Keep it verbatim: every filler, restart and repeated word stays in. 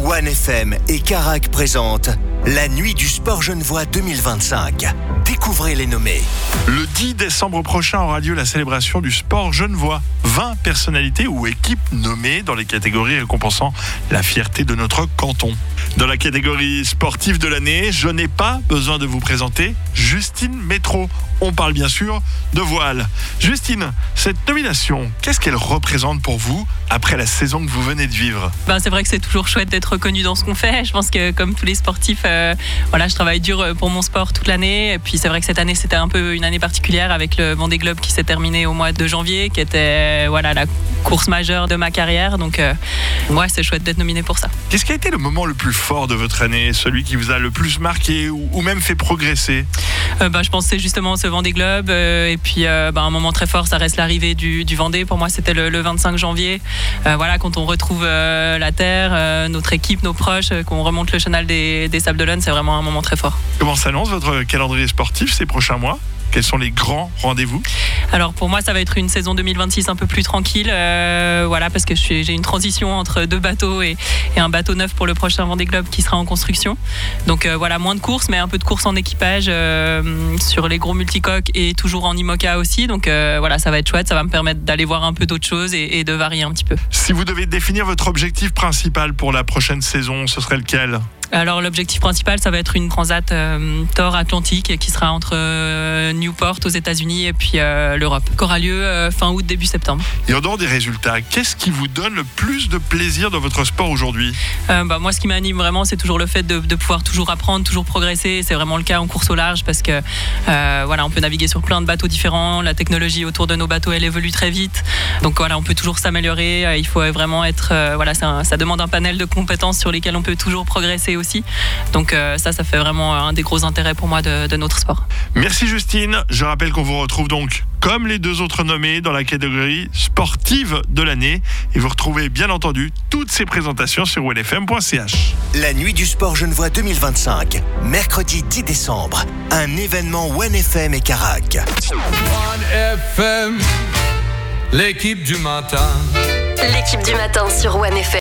One F M et Carac présentent la Nuit du Sport Genevois deux mille vingt-cinq. Découvrez les nommés. Le dix décembre prochain aura lieu la célébration du sport genevois. vingt personnalités ou équipes nommées dans les catégories récompensant la fierté de notre canton. Dans la catégorie sportive de l'année, je n'ai pas besoin de vous présenter Justine Métro. On parle bien sûr de voile. Justine, cette nomination, qu'est-ce qu'elle représente pour vous après la saison que vous venez de vivre ? Ben, c'est vrai que c'est toujours chouette d'être reconnu dans ce qu'on fait. Je pense que comme tous les sportifs, euh, voilà, je travaille dur pour mon sport toute l'année. Et puis c'est vrai que cette année, c'était un peu une année particulière avec le Vendée Globe qui s'est terminé au mois de janvier, qui était voilà, la course majeure de ma carrière. Donc euh, ouais, c'est chouette d'être nominé pour ça. Qu'est-ce qui a été le moment le plus fort de votre année, celui qui vous a le plus marqué ou, ou même fait progresser ? euh, ben, Je pense que c'est justement ce Vendée Globe. Euh, et puis euh, ben, un moment très fort, ça reste l'arrivée du, du Vendée. Pour moi, c'était le, le vingt-cinq janvier. Euh, voilà, quand on retrouve euh, la terre, euh, notre équipe, nos proches, euh, qu'on remonte le chenal des, des Sables d'Olonne, c'est vraiment un moment très fort. Comment s'annonce votre calendrier sportif ces prochains mois ? Quels sont les grands rendez-vous ? Alors pour moi, ça va être une saison deux mille vingt-six un peu plus tranquille, euh, voilà, parce que je suis, j'ai une transition entre deux bateaux et, et un bateau neuf pour le prochain Vendée Globe qui sera en construction. Donc euh, voilà, moins de courses, mais un peu de courses en équipage euh, sur les gros multicoques et toujours en IMOCA aussi. Donc euh, voilà, ça va être chouette, ça va me permettre d'aller voir un peu d'autres choses et, et de varier un petit peu. Si vous devez définir votre objectif principal pour la prochaine saison, ce serait lequel ? Alors l'objectif principal, ça va être une transat euh, Thor Atlantique qui sera entre euh, Newport aux États-Unis et puis euh, l'Europe, qui aura lieu euh, fin août, début septembre. Et en dehors des résultats, qu'est-ce qui vous donne le plus de plaisir dans votre sport aujourd'hui ? euh, bah, Moi, ce qui m'anime vraiment, c'est toujours le fait de, de pouvoir toujours apprendre, toujours progresser. C'est vraiment le cas en course au large parce que euh, voilà, on peut naviguer sur plein de bateaux différents. La technologie autour de nos bateaux, elle évolue très vite. Donc voilà, on peut toujours s'améliorer. Il faut vraiment être, euh, voilà, ça, ça demande un panel de compétences sur lesquelles on peut toujours progresser aussi. Donc euh, ça, ça fait vraiment un des gros intérêts pour moi de, de notre sport. Merci Justine. Je rappelle qu'on vous retrouve donc, comme les deux autres nommés, dans la catégorie sportive de l'année. Et vous retrouvez bien entendu toutes ces présentations sur one f m point c h. La Nuit du Sport Genevois deux mille vingt-cinq, mercredi dix décembre. Un événement One F M et Carac. One F M, l'équipe du matin. L'équipe du matin sur One F M.